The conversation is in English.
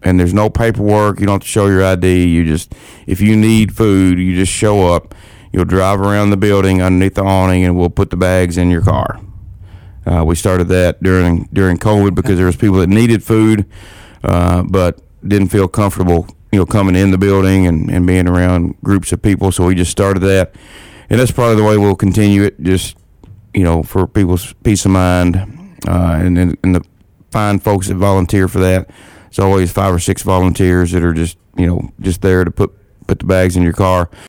and there's no paperwork. You don't have to show your ID. If you need food, you just show up. You'll drive around the building underneath the awning, and we'll put the bags in your car. We started that during COVID because there was people that needed food, but didn't feel comfortable, coming in the building and being around groups of people. So we just started that, and that's probably the way we'll continue it. Just for people's peace of mind, and the fine folks that volunteer for that. It's always 5 or 6 volunteers that are just there to put the bags in your car.